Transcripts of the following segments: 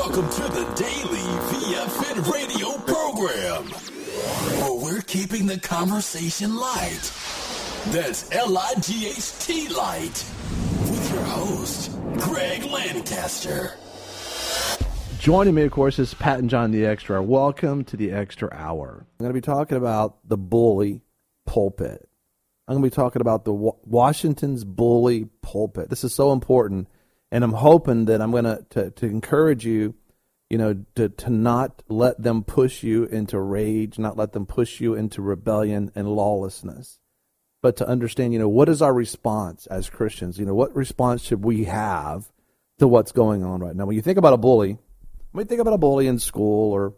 Welcome to the Daily VFN radio program, where we're keeping the conversation light. That's L-I-G-H-T light. With your host, Greg Lancaster. Joining me, of course, is Pat and John the Extra. Welcome to the Extra Hour. I'm going to be talking about the bully pulpit. I'm going to be talking about the Washington's bully pulpit. This is so important. And I'm hoping that I'm going to encourage you, to not let them push you into rage, not let them push you into rebellion and lawlessness, but to understand, what is our response as Christians? What response should we have to what's going on right now? When you think about a bully, think about a bully in school, or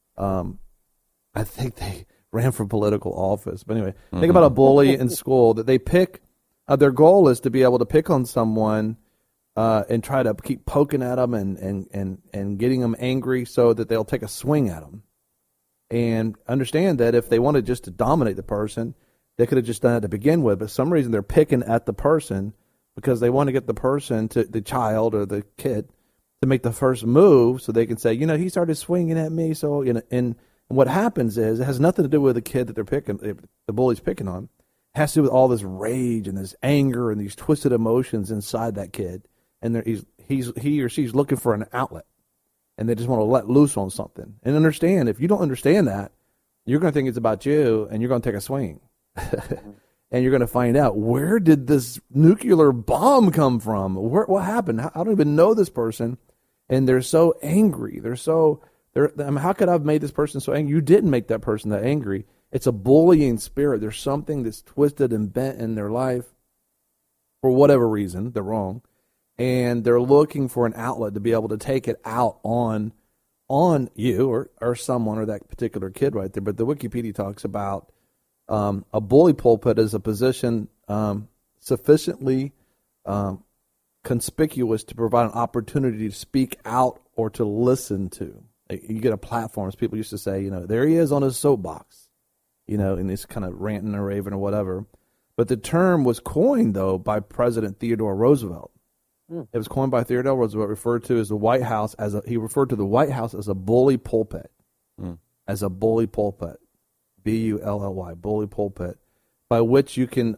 I think they ran for political office. But anyway, think about a bully in school that they pick. Their goal is to be able to pick on someone and try to keep poking at them and getting them angry so that they'll take a swing at them. And understand that if they wanted just to dominate the person, they could have just done it to begin with. But for some reason, they're picking at the person because they want to get the person, the child or the kid, to make the first move so they can say, he started swinging at me. So, and what happens is it has nothing to do with the kid that they're picking, the bully's picking on. It has to do with all this rage and this anger and these twisted emotions inside that kid. And he or she's looking for an outlet, and they just want to let loose on something. And understand, if you don't understand that, you're going to think it's about you, and you're going to take a swing. And you're going to find out, where did this nuclear bomb come from? What happened? I don't even know this person, and they're so angry. How could I have made this person so angry? You didn't make that person that angry. It's a bullying spirit. There's something that's twisted and bent in their life for whatever reason. They're wrong. And they're looking for an outlet to be able to take it out on you or someone or that particular kid right there. But the Wikipedia talks about a bully pulpit as a position sufficiently conspicuous to provide an opportunity to speak out or to listen to. You get a platform, as people used to say, there he is on his soapbox, and he's kind of ranting or raving or whatever. But the term was coined, though, by President Theodore Roosevelt. It was coined by Theodore Roosevelt, referred to as the White House he referred to the White House as a bully pulpit, as a bully pulpit, B-U-L-L-Y, bully pulpit, by which you can.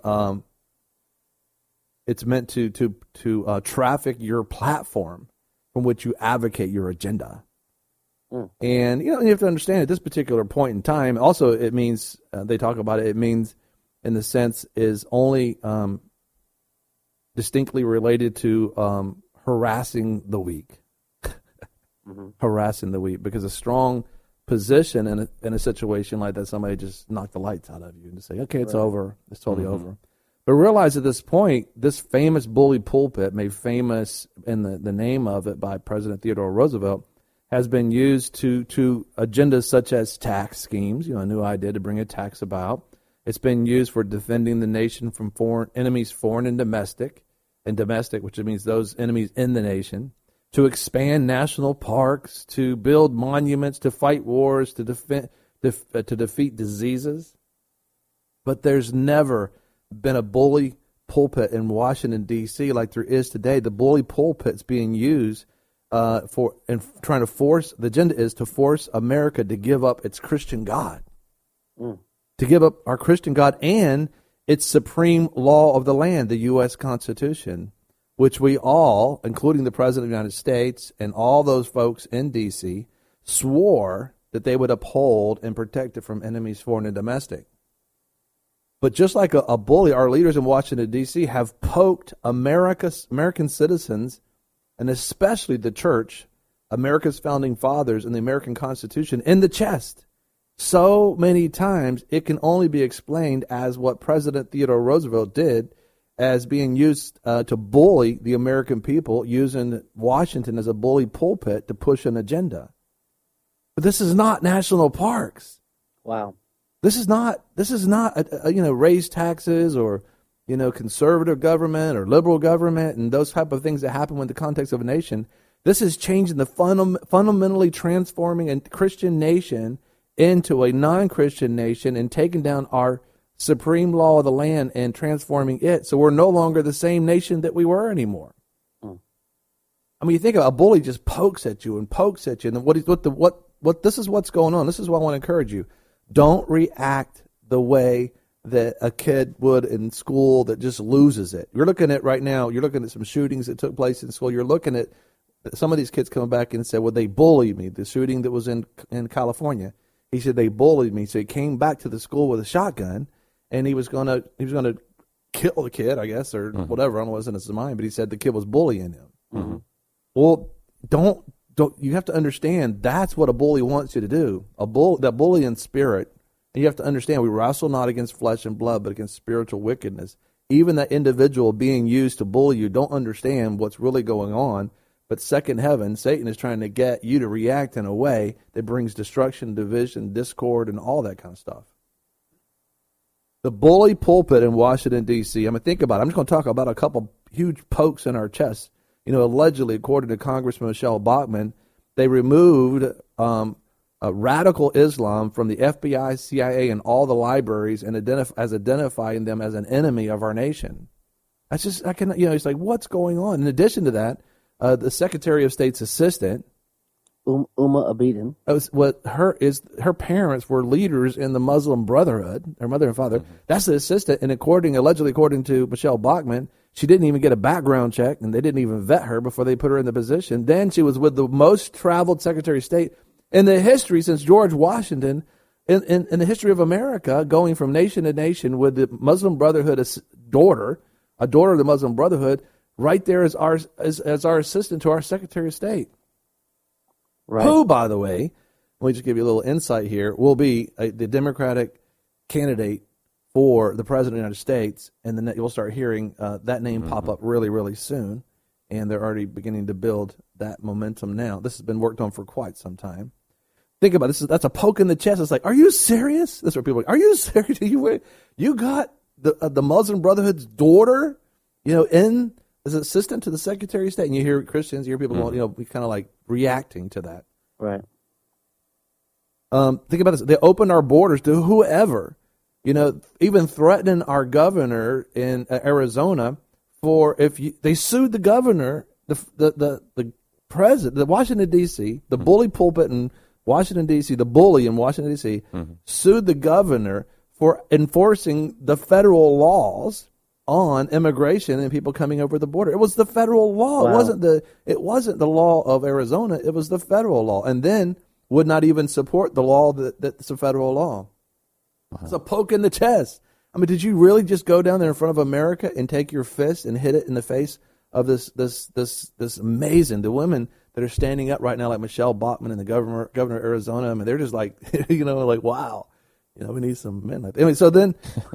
It's meant to traffic your platform from which you advocate your agenda, and you have to understand at this particular point in time. Also, it means they talk about it. It means, in the sense, is only. Distinctly related to harassing the weak, harassing the weak, because a strong position in a situation like that, somebody just knocked the lights out of you and just say, okay, it's over, it's totally over. But realize at this point, this famous bully pulpit, made famous in the name of it by President Theodore Roosevelt, has been used to agendas such as tax schemes, a new idea to bring a tax about. It's been used for defending the nation from foreign enemies, foreign and domestic, which means those enemies in the nation, to expand national parks, to build monuments, to fight wars, to defeat diseases. But there's never been a bully pulpit in Washington, D.C. like there is today. The bully pulpit's being used trying to force, the agenda is to force America to give up its Christian God. To give up our Christian God and its supreme law of the land, the U.S. Constitution, which we all, including the President of the United States and all those folks in D.C., swore that they would uphold and protect it from enemies, foreign and domestic. But just like a bully, our leaders in Washington, D.C. have poked American citizens, and especially the church, America's founding fathers and the American Constitution, in the chest. So many times it can only be explained as what President Theodore Roosevelt did, as being used to bully the American people, using Washington as a bully pulpit to push an agenda. But this is not national parks. Wow. This is not raise taxes or conservative government or liberal government and those type of things that happen in the context of a nation. This is changing the fundamentally transforming a Christian nation into a non-Christian nation and taking down our supreme law of the land and transforming it so we're no longer the same nation that we were anymore. I mean, you think about a bully just pokes at you and pokes at you, and what this is what's going on. This is what I want to encourage you. Don't react the way that a kid would in school that just loses it. You're looking at right now, you're looking at some shootings that took place in school. You're looking at some of these kids coming back and said, well, they bullied me. The shooting that was in California, he said they bullied me. So he came back to the school with a shotgun, and he was gonna kill the kid, I guess, or whatever. I don't know what's in his mind, but he said the kid was bullying him. Mm-hmm. Well, don't. You have to understand that's what a bully wants you to do. That bullying spirit. And you have to understand we wrestle not against flesh and blood, but against spiritual wickedness. Even that individual being used to bully you don't understand what's really going on. But second heaven, Satan is trying to get you to react in a way that brings destruction, division, discord, and all that kind of stuff. The bully pulpit in Washington, D.C., I'm going to think about it. I'm just going to talk about a couple huge pokes in our chests. Allegedly, according to Congressman Michelle Bachmann, they removed radical Islam from the FBI, CIA, and all the libraries and identifying them as an enemy of our nation. That's just, it's like, what's going on? In addition to that, the Secretary of State's assistant, Uma Abedin, her parents were leaders in the Muslim Brotherhood, her mother and father. Mm-hmm. That's the assistant, and allegedly according to Michelle Bachmann, she didn't even get a background check, and they didn't even vet her before they put her in the position. Then she was with the most traveled Secretary of State in the history since George Washington, in the history of America, going from nation to nation with the Muslim Brotherhood daughter of the Muslim Brotherhood, right there as our assistant to our Secretary of State. Right. Who, by the way, let me just give you a little insight here, will be the Democratic candidate for the President of the United States, and then you'll start hearing that name pop up really, really soon, and they're already beginning to build that momentum now. This has been worked on for quite some time. Think about it. That's a poke in the chest. It's like, are you serious? That's what people are. Are you serious? You got the Muslim Brotherhood's daughter, in as an assistant to the Secretary of State, and you hear Christians, you hear people going, kind of like reacting to that. Right. Think about this. They opened our borders to whoever, even threatening our governor in Arizona they sued the governor, the president, the Washington, D.C., the bully pulpit in Washington, D.C., the bully in Washington, D.C., sued the governor for enforcing the federal laws on immigration and people coming over the border. It was the federal law. Wow. It wasn't the law of Arizona. It was the federal law. And then would not even support the law that's a federal law. Wow. It's a poke in the chest. I mean, did you really just go down there in front of America and take your fist and hit it in the face of this amazing, the women that are standing up right now, like Michelle Bachmann and the governor of Arizona? I mean, they're just like, like, wow. We need some men like that. Anyway, so then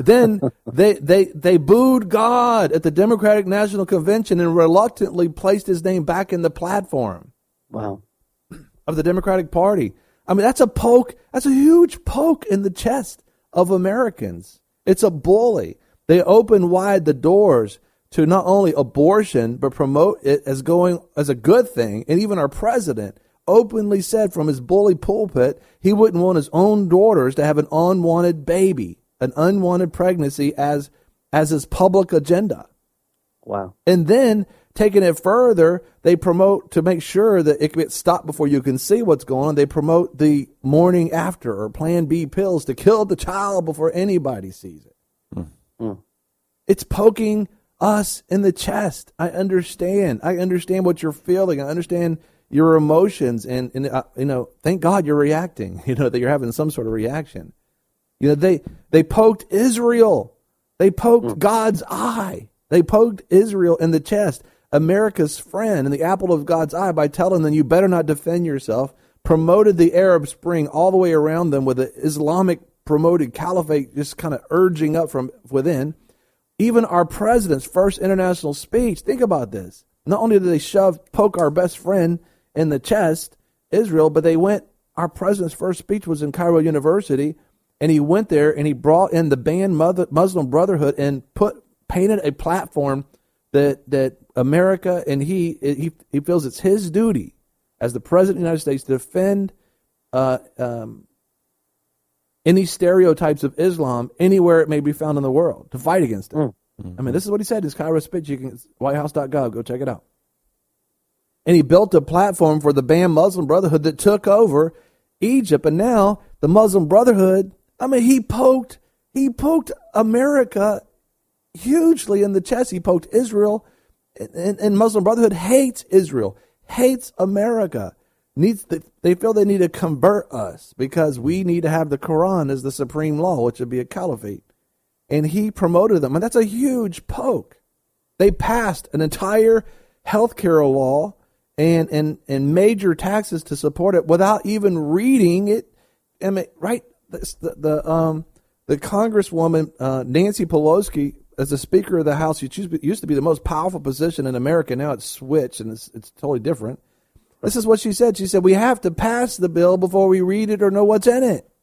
they booed God at the Democratic National Convention and reluctantly placed his name back in the platform. Wow. Of the Democratic Party. I mean, that's a poke. That's a huge poke in the chest of Americans. It's a bully. They open wide the doors to not only abortion, but promote it as a good thing. And even our president openly said from his bully pulpit he wouldn't want his own daughters to have an unwanted baby, an unwanted pregnancy as his public agenda. Wow. And then taking it further, they promote, to make sure that it gets stopped before you can see what's going on, they promote the morning after or Plan B pills to kill the child before anybody sees it. It's poking us in the chest. I understand what you're feeling. I understand your emotions, and thank God you're reacting, that you're having some sort of reaction. They poked Israel. They poked God's eye. They poked Israel in the chest, America's friend, and the apple of God's eye, by telling them you better not defend yourself, promoted the Arab Spring all the way around them with the Islamic promoted caliphate just kind of urging up from within. Even our president's first international speech, think about this. Not only did they poke our best friend in the chest, Israel, but our president's first speech was in Cairo University, and he went there and he brought in the banned Muslim Brotherhood and painted a platform that America, and he feels it's his duty as the president of the United States to defend any stereotypes of Islam anywhere it may be found in the world, to fight against it. I mean, this is what he said. His Cairo speech. You can, whitehouse.gov, go check it out. And he built a platform for the banned Muslim Brotherhood that took over Egypt. And now the Muslim Brotherhood, he poked America hugely in the chest. He poked Israel, and Muslim Brotherhood hates Israel, hates America. They feel they need to convert us because we need to have the Quran as the supreme law, which would be a caliphate. And he promoted them, and that's a huge poke. They passed an entire healthcare law and major taxes to support it without even reading it. Right? The Congresswoman Nancy Pelosi, as the Speaker of the House, used to be the most powerful position in America. Now it's switched, and it's totally different. This is what she said. She said, we have to pass the bill before we read it or know what's in it.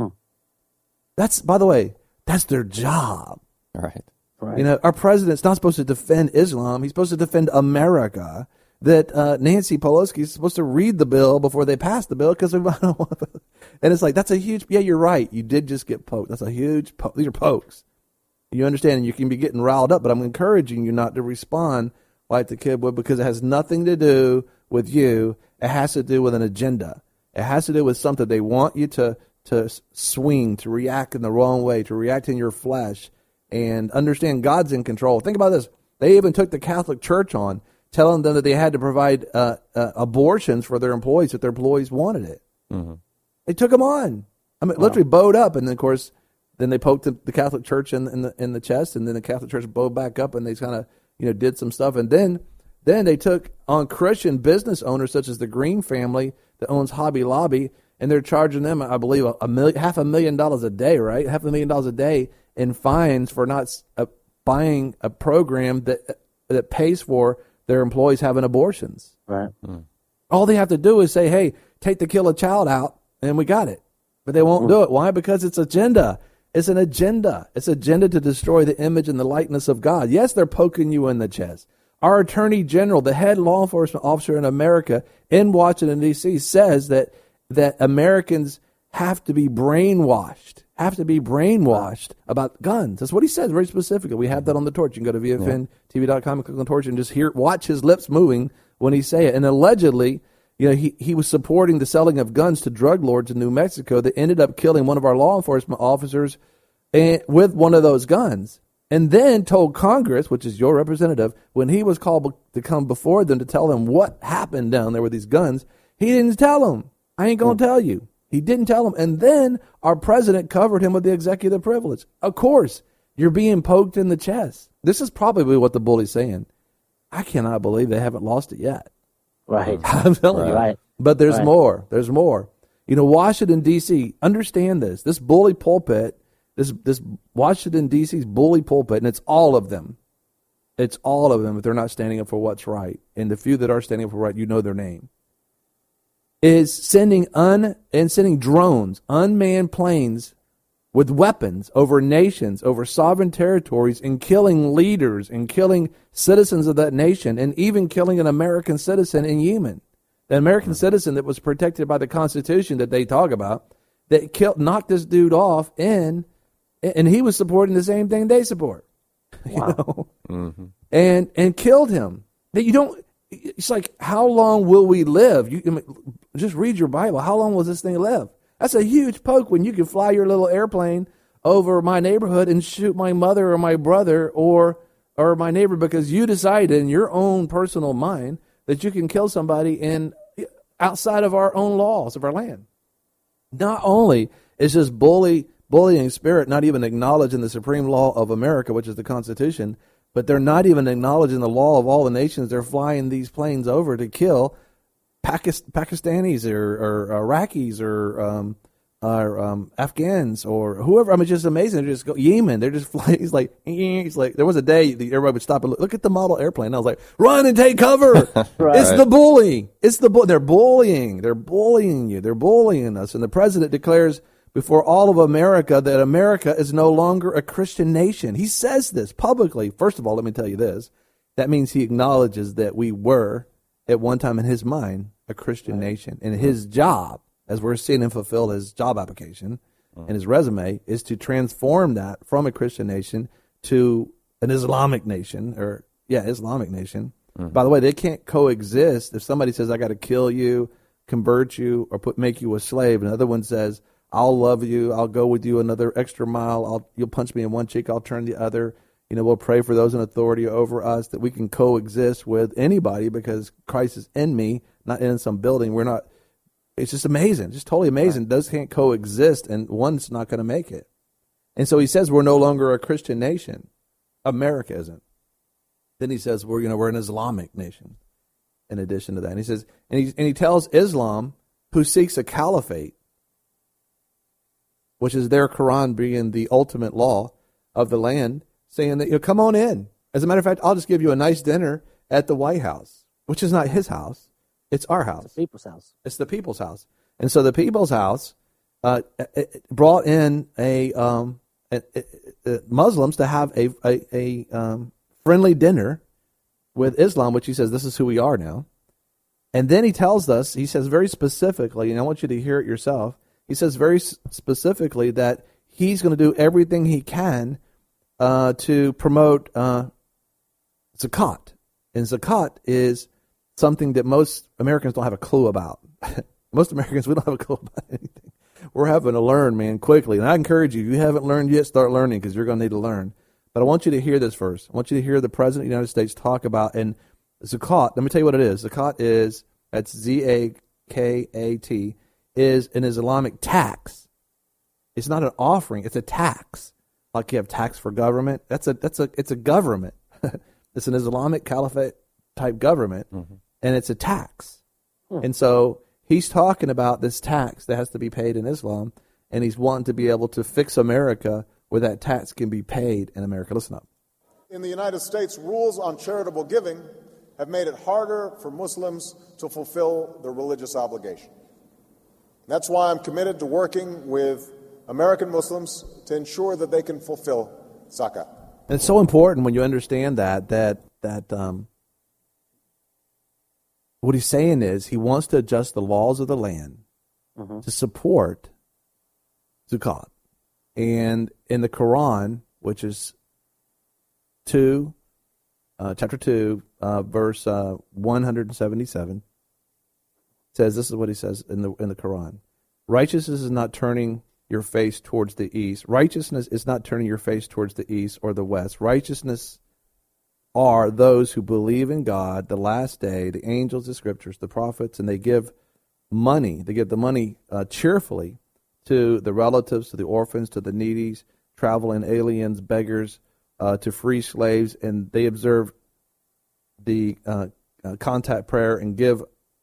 That's, by the way, that's their job. Right. Our president's not supposed to defend Islam. He's supposed to defend America. That Nancy Pelosi is supposed to read the bill before they pass the bill because and it's like, that's a huge, yeah, you're right. You did just get poked. That's a huge poke. These are pokes. You understand? And you can be getting riled up, but I'm encouraging you not to respond like the kid would, because it has nothing to do with you. It has to do with an agenda. It has to do with something they want you to swing, to react in the wrong way, to react in your flesh, and understand God's in control. Think about this. They even took the Catholic Church on, telling them that they had to provide abortions for their employees if their employees wanted it. Mm-hmm. They took them on. Literally bowed up, and then, of course, then they poked the Catholic Church in the chest, and then the Catholic Church bowed back up, and they kind of did some stuff, and then they took on Christian business owners such as the Green family that owns Hobby Lobby, and they're charging them, I believe, $500,000 a day, right? $500,000 a day in fines for not buying a program that pays for their employees having abortions. Right. All they have to do is say, hey, take the kill a child out, and we got it. But they won't do it. Why? Because it's agenda. It's an agenda. It's agenda to destroy the image and the likeness of God. Yes, they're poking you in the chest. Our Attorney General, the head law enforcement officer in America in Washington, D.C., says that Americans have to be brainwashed about guns. That's what he says very specifically. We have that on the torch. You can go to VFNTV.com and click on the torch and just watch his lips moving when he say it. And allegedly, he was supporting the selling of guns to drug lords in New Mexico that ended up killing one of our law enforcement officers with one of those guns. And then told Congress, which is your representative, when he was called to come before them to tell them what happened down there with these guns, he didn't tell them. I ain't going to tell you. He didn't tell them. And then our president covered him with the executive privilege. Of course, you're being poked in the chest. This is probably what the bully's saying. I cannot believe they haven't lost it yet. Right. I'm telling you. Right. But there's more. There's more. Washington, D.C., understand this. This bully pulpit, this Washington, D.C.'s bully pulpit, and it's all of them. It's all of them if they're not standing up for what's right. And the few that are standing up for right, you know their name. Is sending drones, unmanned planes with weapons over nations, over sovereign territories, and killing leaders and killing citizens of that nation, and even killing an American citizen in Yemen. The American citizen that was protected by the Constitution that they talk about, that knocked this dude off, and he was supporting the same thing they support. Wow. And killed him. It's like, how long will we live? Just read your Bible. How long will this thing live? That's a huge poke when you can fly your little airplane over my neighborhood and shoot my mother or my brother or my neighbor because you decided in your own personal mind that you can kill somebody outside of our own laws of our land. Not only is this bullying spirit not even acknowledging the supreme law of America, which is the Constitution, but they're not even acknowledging the law of all the nations they're flying these planes over to kill Pakistanis or Iraqis or Afghans or whoever. It's just amazing. They just go Yemen. They're just flying. It's like there was a day that everybody would stop and look at the model airplane. I was like, run and take cover. Right. It's the bully. They're bullying. They're bullying you. They're bullying us. And the president declares before all of America that America is no longer a Christian nation. He says this publicly. First of all, let me tell you this. That means he acknowledges that we were, at one time in his mind, a Christian nation. And his job, as we're seeing him fulfill his job application and his resume, is to transform that from a Christian nation to an Islamic nation, Islamic nation. By the way, they can't coexist. If somebody says, I got to kill you, convert you, or make you a slave, another one says, I'll love you, I'll go with you another extra mile, you'll punch me in one cheek, I'll turn the other. We'll pray for those in authority over us, that we can coexist with anybody because Christ is in me, not in some building. We're not. It's just amazing, just totally amazing. Right. Those can't coexist, and one's not going to make it. And so he says we're no longer a Christian nation. America isn't. Then he says we're an Islamic nation. In addition to that, and he says, and he tells Islam, who seeks a caliphate, which is their Quran being the ultimate law of the land, saying that come on in. As a matter of fact, I'll just give you a nice dinner at the White House, which is not his house. It's our house. It's the people's house. It's the people's house. And so the people's house brought in Muslims to have a friendly dinner with Islam, which he says, this is who we are now. And then he tells us, he says very specifically, and I want you to hear it yourself, he says very specifically that he's going to do everything he can to promote zakat. And zakat is something that most Americans don't have a clue about. Most Americans, we don't have a clue about anything. We're having to learn, man, quickly. And I encourage you, if you haven't learned yet, start learning because you're going to need to learn. But I want you to hear this first. I want you to hear the President of the United States talk about, and zakat, let me tell you what it is. Zakat is, that's Z-A-K-A-T, is an Islamic tax. It's not an offering, it's a tax. Like you have tax for government. It's a government. It's an Islamic caliphate type government, and it's a tax. And so he's talking about this tax that has to be paid in Islam, and he's wanting to be able to fix America where that tax can be paid in America. Listen up. In the United States, rules on charitable giving have made it harder for Muslims to fulfill their religious obligation. That's why I'm committed to working with American Muslims to ensure that they can fulfill zakat. And it's so important when you understand that what he's saying is he wants to adjust the laws of the land to support zakat. And in the Quran, which is chapter 2, verse 177, says, this is what he says in the Quran. Righteousness is not turning your face towards the east. Righteousness is not turning your face towards the east or the west. Righteousness are those who believe in God, the last day, the angels, the scriptures, the prophets, and they give money. They give the money cheerfully to the relatives, to the orphans, to the needies, traveling aliens, beggars, to free slaves, and they observe the contact prayer and give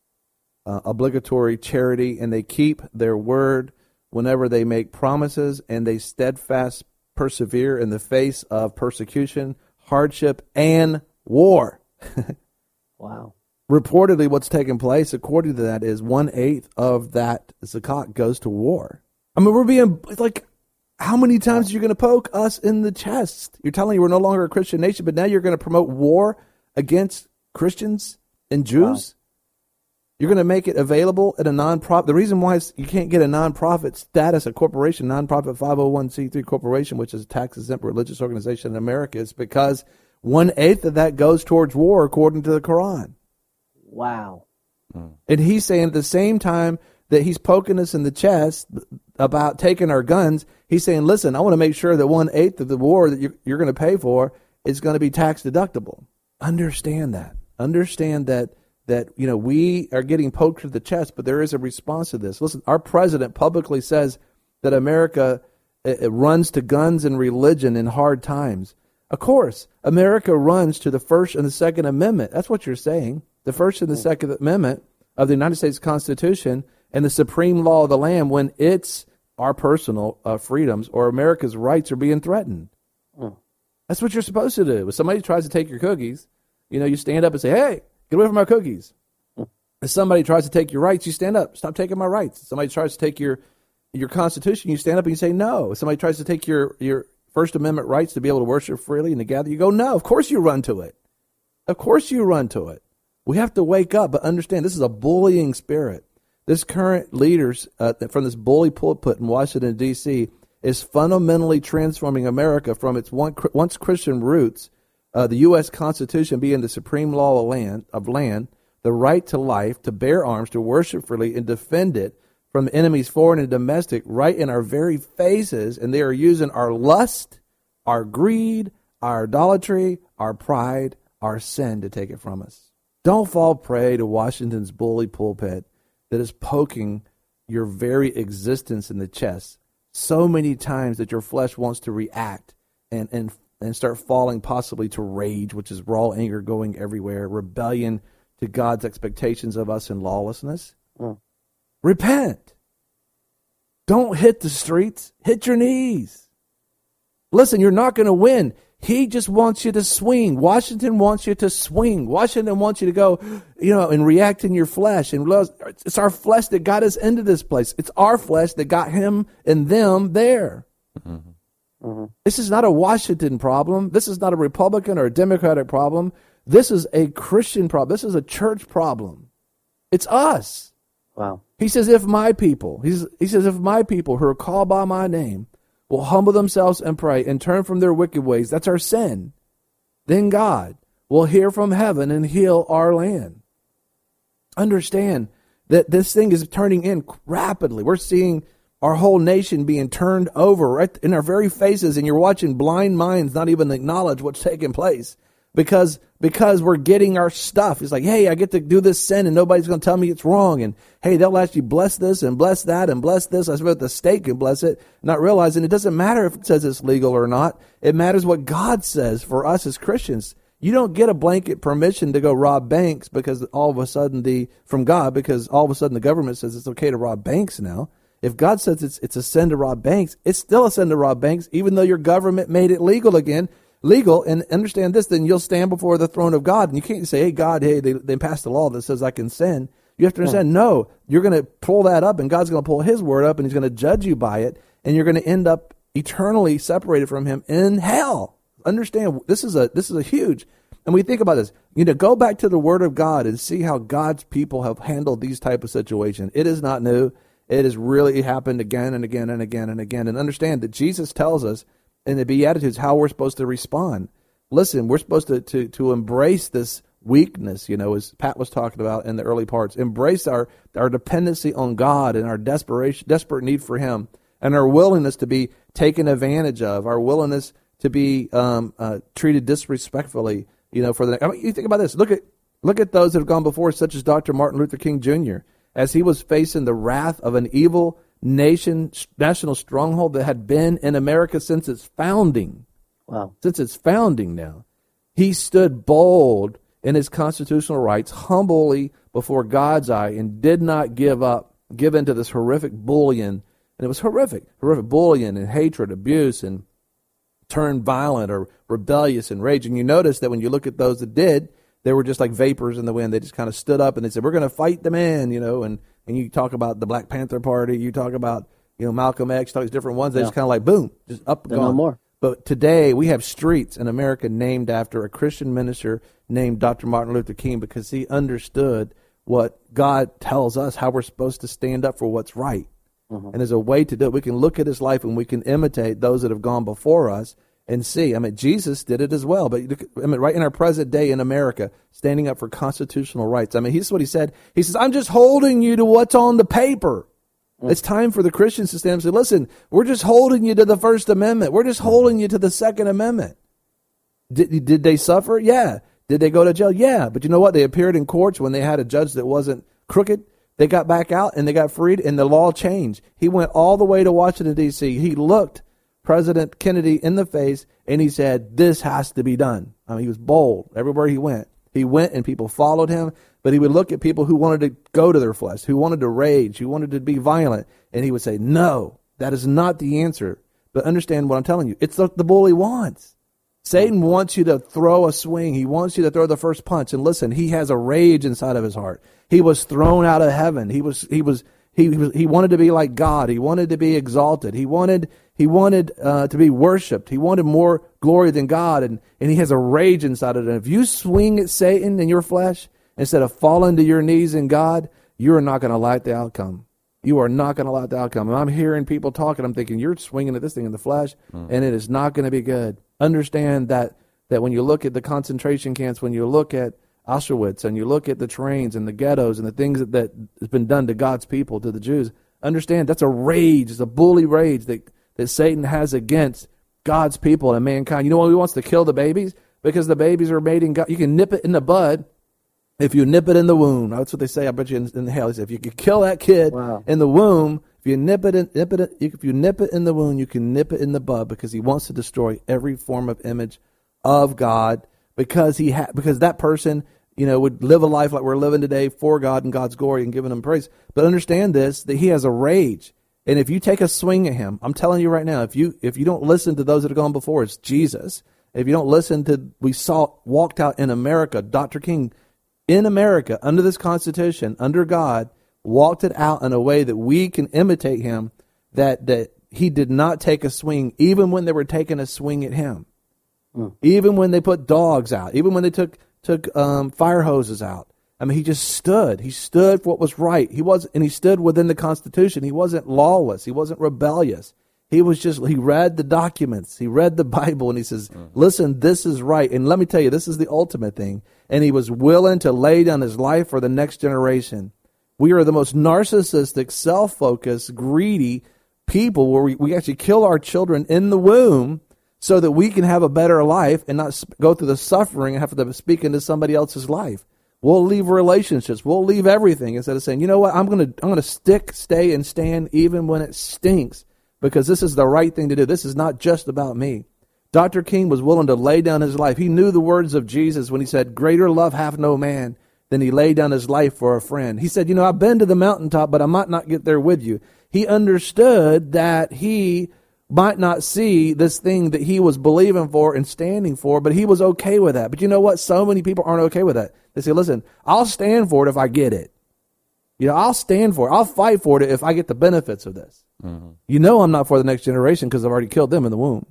obligatory charity, and they keep their word whenever they make promises, and they steadfast persevere in the face of persecution, hardship, and war. Wow. Reportedly, what's taking place, according to that, is 1/8 of that zakat goes to war. I mean, we're being, like, how many times are you going to poke us in the chest? You're telling me we're no longer a Christian nation, but now you're going to promote war against Christians and Jews? Wow. You're going to make it available at a nonprofit. The reason why you can't get a nonprofit status, a corporation, nonprofit 501c3 corporation, which is a tax-exempt religious organization in America, is because 1/8 of that goes towards war, according to the Quran. Wow. And he's saying at the same time that he's poking us in the chest about taking our guns, he's saying, listen, I want to make sure that 1/8 of the war that you're going to pay for is going to be tax deductible. Understand that. Understand that we are getting poked to the chest, but there is a response to this. Listen, our president publicly says that America it runs to guns and religion in hard times. Of course, America runs to the First and the Second Amendment. That's what you're saying. The First and the Second Amendment of the United States Constitution and the supreme law of the land when it's our personal freedoms or America's rights are being threatened. That's what you're supposed to do. If somebody tries to take your cookies, you stand up and say, hey, get away from my cookies. If somebody tries to take your rights, you stand up. Stop taking my rights. If somebody tries to take your Constitution, you stand up and you say no. If somebody tries to take your First Amendment rights to be able to worship freely and to gather, you go no. Of course you run to it. Of course you run to it. We have to wake up, but understand this is a bullying spirit. This current leaders from this bully pulpit in Washington, D.C., is fundamentally transforming America from its once Christian roots the U.S. Constitution being the supreme law of land, the right to life, to bear arms, to worship freely, and defend it from enemies foreign and domestic, right in our very faces, and they are using our lust, our greed, our idolatry, our pride, our sin to take it from us. Don't fall prey to Washington's bully pulpit that is poking your very existence in the chest so many times that your flesh wants to react and start falling possibly to rage, which is raw anger going everywhere, rebellion to God's expectations of us, and lawlessness. Repent. Don't hit the streets. Hit your knees. Listen, you're not going to win. He just wants you to swing. Washington wants you to swing. Washington wants you to go, and react in your flesh. And it's our flesh that got us into this place. It's our flesh that got him and them there. Mm-hmm. Mm-hmm. This is not a Washington problem. This is not a Republican or a Democratic problem. This is a Christian problem. This is a church problem. It's us. Wow. He says, if my people who are called by my name will humble themselves and pray and turn from their wicked ways, that's our sin, then God will hear from heaven and heal our land. Understand that this thing is turning in rapidly. We're seeing our whole nation being turned over right in our very faces, and you're watching blind minds not even acknowledge what's taking place because we're getting our stuff. It's like, hey, I get to do this sin and nobody's going to tell me it's wrong. And hey, they'll actually bless this and bless that and bless this. I suppose the state can bless it, not realizing it doesn't matter if it says it's legal or not. It matters what God says for us as Christians. You don't get a blanket permission to go rob banks because all of a sudden the government says it's okay to rob banks now. If God says it's a sin to rob banks, it's still a sin to rob banks, even though your government made it legal, and understand this, then you'll stand before the throne of God. And you can't say, hey, God, they passed a law that says I can sin. You have to understand, no, you're going to pull that up, and God's going to pull his word up, and he's going to judge you by it, and you're going to end up eternally separated from him in hell. Understand, this is a huge, and we think about this, go back to the word of God and see how God's people have handled these type of situations. It is not new. It has really happened again and again and again and again. And understand that Jesus tells us in the Beatitudes how we're supposed to respond. Listen, we're supposed to embrace this weakness, as Pat was talking about in the early parts. Embrace our dependency on God and our desperate need for him, and our willingness to be taken advantage of, our willingness to be treated disrespectfully. You think about this. Look at those that have gone before, such as Dr. Martin Luther King Jr., as he was facing the wrath of an evil national stronghold that had been in America since its founding. Wow. Since its founding now. He stood bold in his constitutional rights, humbly before God's eye, and did not give in to this horrific bullying. And it was horrific bullying and hatred, abuse, and turned violent or rebellious and raging. You notice that when you look at those that did, they were just like vapors in the wind. They just kind of stood up and they said, we're going to fight the man, and you talk about the Black Panther Party, you talk about, Malcolm X, talk these different ones. They just kind of like, boom, just up and gone. No more. But today we have streets in America named after a Christian minister named Dr. Martin Luther King, because he understood what God tells us, how we're supposed to stand up for what's right. Mm-hmm. And there's a way to do it. We can look at his life and we can imitate those that have gone before us and see. Jesus did it as well. But right in our present day in America, standing up for constitutional rights. Here's what he said. He says, I'm just holding you to what's on the paper. Mm-hmm. It's time for the Christians to stand up and say, listen, we're just holding you to the First Amendment. We're just holding you to the Second Amendment. Did they suffer? Yeah. Did they go to jail? Yeah. But you know what? They appeared in courts when they had a judge that wasn't crooked. They got back out and they got freed, and the law changed. He went all the way to Washington, D.C. He looked President Kennedy in the face, and he said, this has to be done. He was bold everywhere he went. He went and people followed him, but he would look at people who wanted to go to their flesh, who wanted to rage, who wanted to be violent, and he would say, no, that is not the answer. But understand what I'm telling you. It's the bully wants. Satan wants you to throw a swing. He wants you to throw the first punch. And listen, he has a rage inside of his heart. He was thrown out of heaven. He wanted to be like God. He wanted to be exalted. He wanted to be worshipped. He wanted more glory than God, and he has a rage inside of it. And if you swing at Satan in your flesh instead of falling to your knees in God, you're not going to like the outcome. You are not going to like the outcome. And I'm hearing people talking. I'm thinking, you're swinging at this thing in the flesh, and it is not going to be good. Understand that that when you look at the concentration camps, when you look at Auschwitz and you look at the trains and the ghettos and the things that has been done to God's people, to the Jews, understand that's a rage, it's a bully rage that Satan has against God's people and mankind. You know why he wants to kill the babies? Because the babies are made in God. You can nip it in the bud if you nip it in the womb. That's what they say. I bet you in hell. They say if you could kill that kid in the womb, if you nip it in the womb, you can nip it in the bud, because he wants to destroy every form of image of God, because because that person, would live a life like we're living today for God and God's glory and giving him praise. But understand this, that he has a rage. And if you take a swing at him, I'm telling you right now, if you don't listen to those that have gone before, it's Jesus. If you don't listen to, walked out in America, Dr. King, in America, under this Constitution, under God, walked it out in a way that we can imitate him, that he did not take a swing, even when they were taking a swing at him. Even when they put dogs out, even when they took fire hoses out. I mean, he just stood. He stood for what was right. He stood within the Constitution. He wasn't lawless. He wasn't rebellious. He read the documents. He read the Bible, and he says, listen, this is right. And let me tell you, this is the ultimate thing. And he was willing to lay down his life for the next generation. We are the most narcissistic, self-focused, greedy people, where we actually kill our children in the womb so that we can have a better life and not go through the suffering and have to speak into somebody else's life. We'll leave relationships. We'll leave everything instead of saying, you know what, I'm going to stay and stand even when it stinks, because this is the right thing to do. This is not just about me. Dr. King was willing to lay down his life. He knew the words of Jesus when he said, greater love hath no man than he laid down his life for a friend. He said, I've been to the mountaintop, but I might not get there with you. He understood that he might not see this thing that he was believing for and standing for, but he was okay with that. But you know what? So many people aren't okay with that. They say, listen, I'll stand for it if I get it. I'll stand for it. I'll fight for it if I get the benefits of this. Mm-hmm. I'm not for the next generation because I've already killed them in the womb.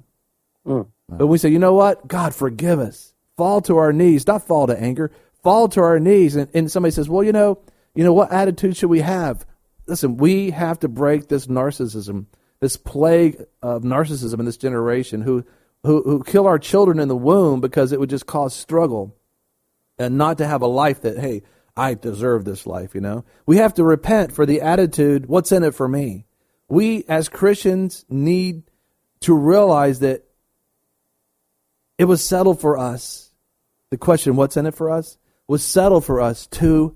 But we say, you know what? God, forgive us. Fall to our knees. Not fall to anger. Fall to our knees. And somebody says, well, what attitude should we have? Listen, we have to break this narcissism, this plague of narcissism in this generation who kill our children in the womb because it would just cause struggle, and not to have a life that, hey, I deserve this life, We have to repent for the attitude, what's in it for me? We as Christians need to realize that it was settled for us. The question, what's in it for us, was settled for us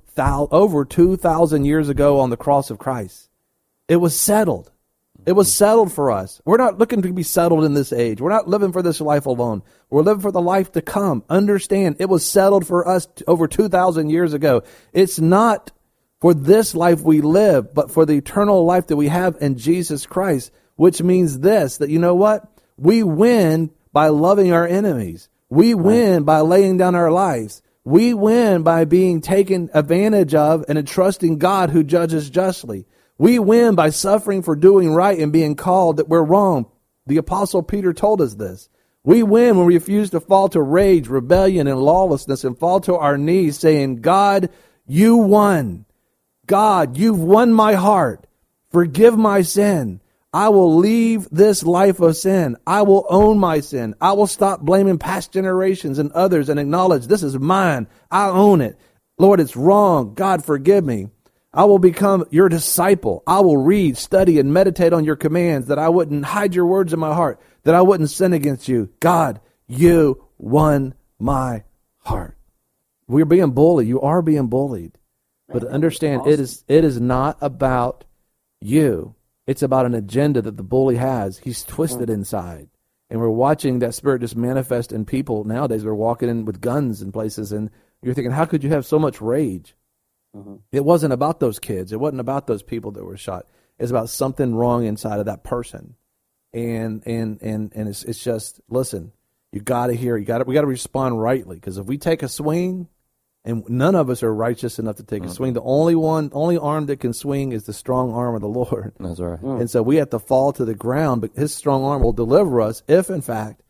over 2,000 years ago on the cross of Christ. It was settled. It was settled for us. We're not looking to be settled in this age. We're not living for this life alone. We're living for the life to come. Understand, it was settled for us over 2,000 years ago. It's not for this life we live, but for the eternal life that we have in Jesus Christ, which means this, that you know what? We win by loving our enemies. We win by laying down our lives. We win by being taken advantage of and entrusting God who judges justly. We win by suffering for doing right and being called that we're wrong. The Apostle Peter told us this. We win when we refuse to fall to rage, rebellion, and lawlessness and fall to our knees saying, God, you won. God, you've won my heart. Forgive my sin. I will leave this life of sin. I will own my sin. I will stop blaming past generations and others and acknowledge this is mine. I own it. Lord, it's wrong. God, forgive me. I will become your disciple. I will read, study, and meditate on your commands, that I wouldn't hide your words in my heart, that I wouldn't sin against you. God, you won my heart. We're being bullied. You are being bullied. But understand, awesome. It is not about you. It's about an agenda that the bully has. He's twisted inside. And we're watching that spirit just manifest in people nowadays. They're walking in with guns in places, and you're thinking, how could you have so much rage? Mm-hmm. It wasn't about those kids. It wasn't about those people that were shot. It's about something wrong inside of that person. And it's just, listen, you got to hear. We got to respond rightly, because if we take a swing, and none of us are righteous enough to take a swing. The only arm that can swing is the strong arm of the Lord. That's right. And so we have to fall to the ground, but his strong arm will deliver us if, in fact,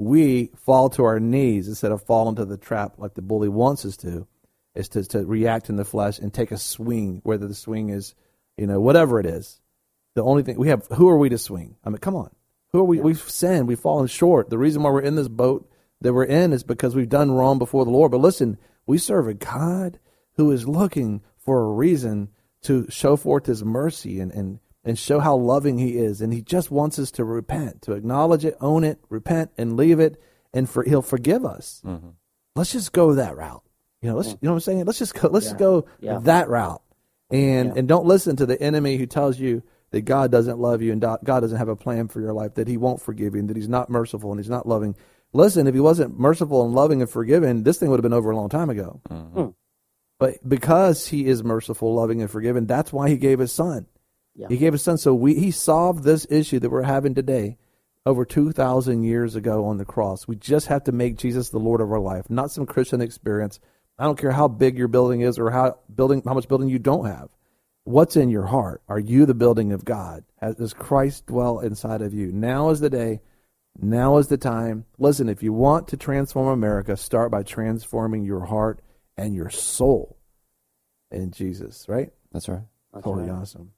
we fall to our knees instead of falling to the trap like the bully wants us to, is to react in the flesh and take a swing, whether the swing is, whatever it is. The only thing we have, who are we to swing? I mean, come on. Who are we? We've sinned. We've fallen short. The reason why we're in this boat that we're in is because we've done wrong before the Lord. But listen, we serve a God who is looking for a reason to show forth his mercy and show how loving he is. And he just wants us to repent, to acknowledge it, own it, repent, and leave it, and he'll forgive us. Mm-hmm. Let's just go that route. You know what I'm saying? Let's go that route. And don't listen to the enemy who tells you that God doesn't love you and God doesn't have a plan for your life, that he won't forgive you, and that he's not merciful and he's not loving. Listen, if he wasn't merciful and loving and forgiving, this thing would have been over a long time ago. Mm-hmm. But because he is merciful, loving, and forgiving, that's why he gave his son. Yeah. He gave his son. So he solved this issue that we're having today over 2,000 years ago on the cross. We just have to make Jesus the Lord of our life, not some Christian experience. I don't care how big your building is or how much building you don't have. What's in your heart? Are you the building of God? Does Christ dwell inside of you? Now is the day. Now is the time. Listen, if you want to transform America, start by transforming your heart and your soul in Jesus, right? That's right. Totally awesome.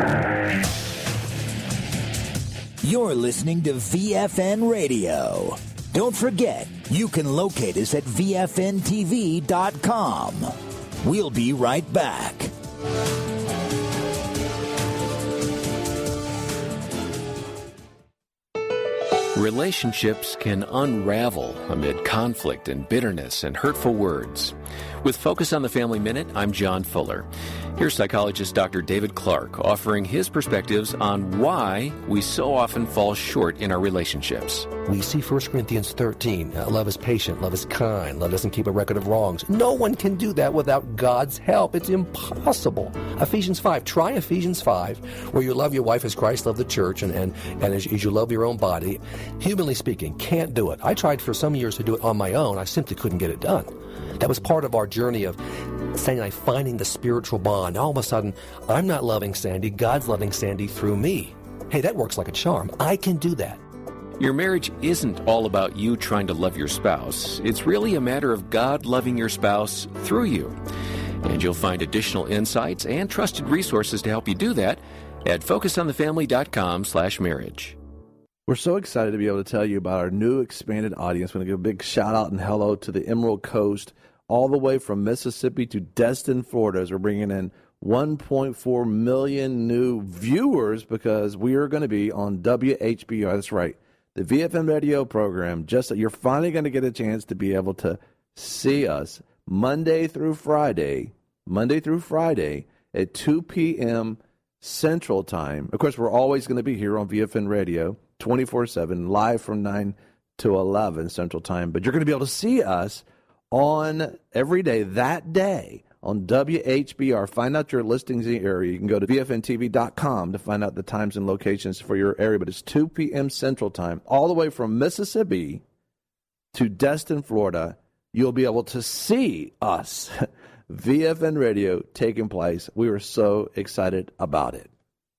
You're listening to VFN Radio. Don't forget, you can locate us at VFNTV.com. We'll be right back. Relationships can unravel amid conflict and bitterness and hurtful words. With Focus on the Family Minute, I'm John Fuller. Here's psychologist Dr. David Clark offering his perspectives on why we so often fall short in our relationships. We see 1 Corinthians 13. Love is patient, love is kind, love doesn't keep a record of wrongs. No one can do that without God's help. It's impossible. Ephesians 5. Try Ephesians 5, where you love your wife as Christ loved the church, and as you love your own body. Humanly speaking, can't do it. I tried for some years to do it on my own. I simply couldn't get it done. That was part of our journey of finding the spiritual bond. All of a sudden, I'm not loving Sandy, God's loving Sandy through me. Hey, that works like a charm. I can do that. Your marriage isn't all about you trying to love your spouse. It's really a matter of God loving your spouse through you. And you'll find additional insights and trusted resources to help you do that at focusonthefamily.com/marriage. We're so excited to be able to tell you about our new expanded audience. We're going to give a big shout out and hello to the Emerald Coast, all the way from Mississippi to Destin, Florida, as we're bringing in 1.4 million new viewers because we are going to be on WHBR. That's right, the VFN radio program. Just you're finally going to get a chance to be able to see us Monday through Friday at 2 p.m. Central Time. Of course, we're always going to be here on VFN Radio 24/7, live from 9 to 11 Central Time. But you're going to be able to see us on every day, that day, on WHBR. Find out your listings in the area. You can go to VFNTV.com to find out the times and locations for your area. But it's 2 p.m. Central Time, all the way from Mississippi to Destin, Florida. You'll be able to see us, VFN Radio, taking place. We were so excited about it.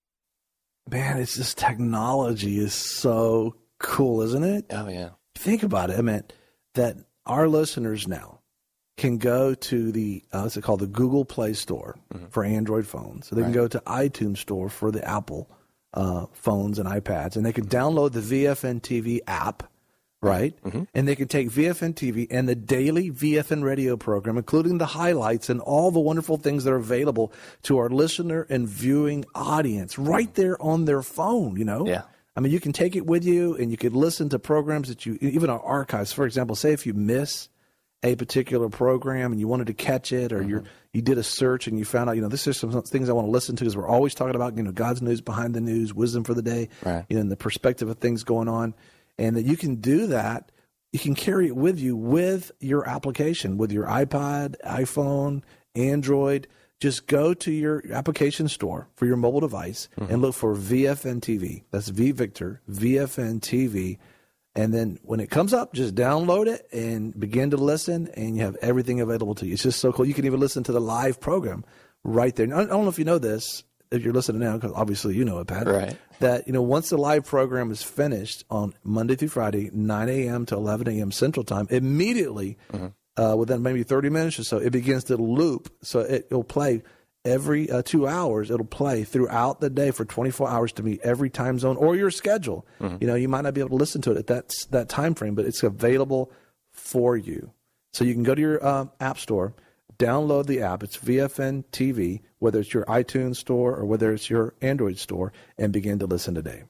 Man, it's just technology is so cool, isn't it? Oh, yeah. Think about it. I mean, that our listeners now can go to the, what's it called, the Google Play Store for Android phones. So they can go to iTunes Store for the Apple phones and iPads, and they can download the VFN TV app, right? And they can take VFN TV and the daily VFN radio program, including the highlights and all the wonderful things that are available to our listener and viewing audience right there on their phone, you know? Yeah. I mean, you can take it with you, and you could listen to programs that you, even our archives. For example, say if you miss a particular program and you wanted to catch it, or you did a search and you found out, this is some things I want to listen to, because we're always talking about, God's news behind the news, wisdom for the day, right. And the perspective of things going on, and that you can do that. You can carry it with you with your application, with your iPod, iPhone, Android. Just go to your application store for your mobile device and look for VFN TV. That's V Victor, VFN TV. And then when it comes up, just download it and begin to listen, and you have everything available to you. It's just so cool. You can even listen to the live program right there. I don't know if you know this, if you're listening now, because obviously you know it, Pat. Right. That, once the live program is finished on Monday through Friday, 9 a.m. to 11 a.m. Central Time, immediately within maybe 30 minutes or so, it begins to loop. So it'll play every 2 hours. It'll play throughout the day for 24 hours to meet every time zone or your schedule. You might not be able to listen to it at that time frame, but it's available for you. So you can go to your app store, download the app. It's VFN TV, whether it's your iTunes store or whether it's your Android store, and begin to listen today.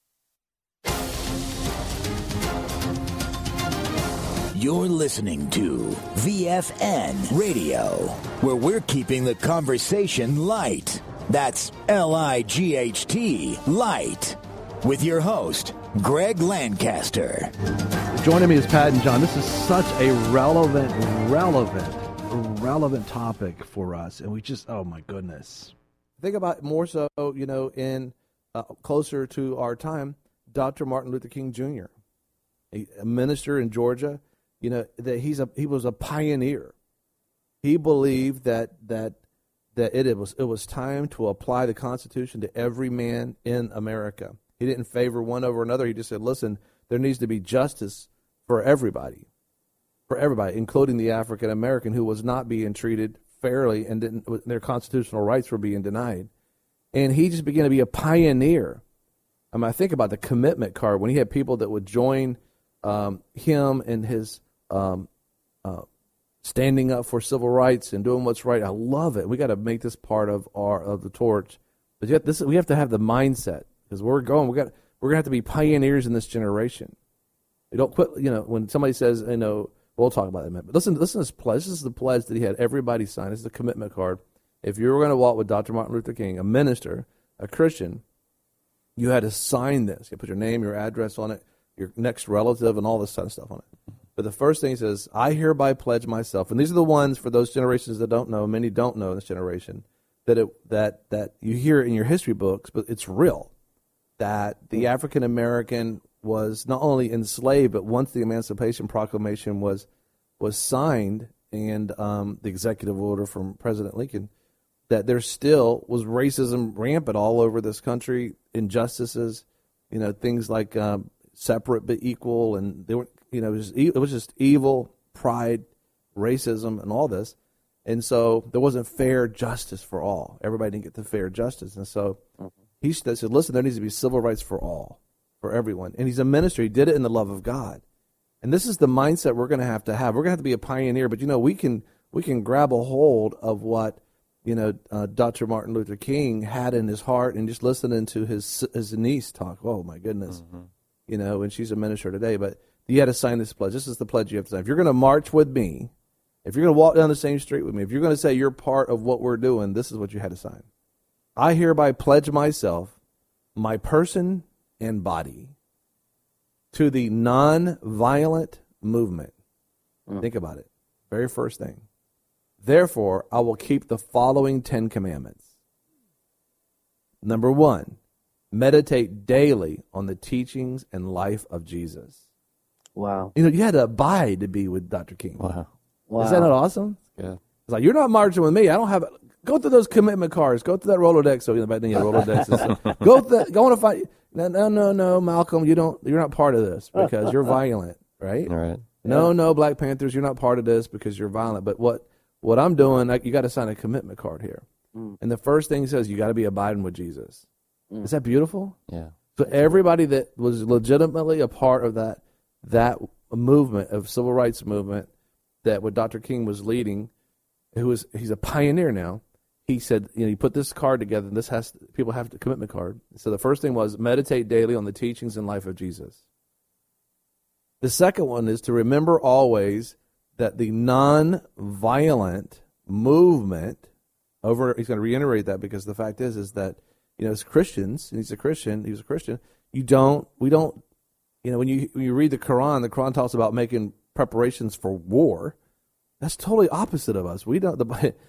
You're listening to VFN Radio, where we're keeping the conversation light. That's L-I-G-T, light. With your host, Greg Lancaster. Joining me is Pat and John. This is such a relevant topic for us. And we just, oh my goodness. Think about it more so, in closer to our time, Dr. Martin Luther King Jr., a minister in Georgia. That he was a pioneer. He believed that it was time to apply the Constitution to every man in America. He didn't favor one over another. He just said, listen, there needs to be justice for everybody, including the African American who was not being treated fairly and their constitutional rights were being denied. And he just began to be a pioneer. I think about the commitment card when he had people that would join him in his standing up for civil rights and doing what's right. I love it. We got to make this part of the torch. But yet we have to have the mindset because we're gonna have to be pioneers in this generation. We don't quit. When somebody says, we'll talk about that in a minute. But listen to this pledge. This is the pledge that he had everybody sign. This is the commitment card. If you were going to walk with Dr. Martin Luther King, a minister, a Christian, you had to sign this. You put your name, your address on it, your next relative, and all this kind of stuff on it. But the first thing he says, I hereby pledge myself, and these are the ones for those generations that don't know, many don't know in this generation, that you hear in your history books, but it's real, that the African American was not only enslaved, but once the Emancipation Proclamation was signed and the executive order from President Lincoln, that there still was racism rampant all over this country, injustices, things like separate but equal, and they were. It was just evil, pride, racism, and all this. And so there wasn't fair justice for all. Everybody didn't get the fair justice. And so he said, listen, there needs to be civil rights for all, for everyone. And he's a minister. He did it in the love of God. And this is the mindset we're going to have. We're going to have to be a pioneer. But, we can grab a hold of what, Dr. Martin Luther King had in his heart and just listening to his niece talk. Oh, my goodness. And she's a minister today. But you had to sign this pledge. This is the pledge you have to sign. If you're going to march with me, if you're going to walk down the same street with me, if you're going to say you're part of what we're doing, this is what you had to sign. I hereby pledge myself, my person and body, to the non-violent movement. Think about it. Very first thing. Therefore, I will keep the following 10 commandments. Number 1, meditate daily on the teachings and life of Jesus. Wow. You had to abide to be with Dr. King. Wow. Is that not awesome? Yeah. It's like, you're not marching with me. I don't have go through those commitment cards. Go through that Rolodex. So back then you had Rolodex. Go through that. Go on to fight. No, Malcolm, you're not part of this because you're violent, right? All right. No, Black Panthers, you're not part of this because you're violent. But what I'm doing, you got to sign a commitment card here. And the first thing he says, you got to be abiding with Jesus. Is that beautiful? Yeah. So everybody that was legitimately a part of that movement of civil rights movement that what Dr. King was leading, he's a pioneer now. He said, you put this card together, and people have the commitment card. So the first thing was meditate daily on the teachings and life of Jesus. The second one is to remember always that the non-violent movement he's going to reiterate that because the fact is that, as Christians, and he was a Christian, we don't, when you read the Quran talks about making preparations for war. That's totally opposite of us. We don't